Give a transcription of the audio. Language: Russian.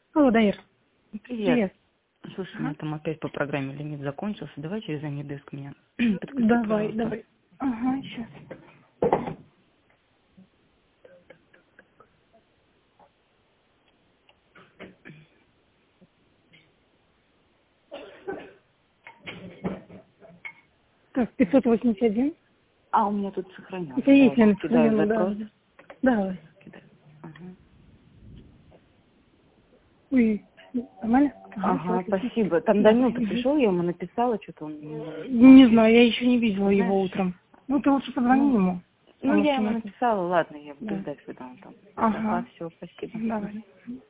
Алло, Даир. Привет. Слушай, у меня там опять по программе лимит закончился. Давай через Анидеск меня подключи, Давай, пожалуйста. давай. Ага, сейчас. Так, 581. А, у меня тут сохранялось. Это есть, я Кидаю сохранила, запрос. да. Давай. Кидаю. Ага. Ой, нормально? Ага, всё, спасибо. Там Данил-то пришел, я ему написала, что-то он... Не знаю, я еще не видела Знаешь, его утром. Ну, ты лучше позвони ему. Ну, я ему что написала, ладно, я буду Да. ждать, когда он там. Ага. Все, спасибо. Давай.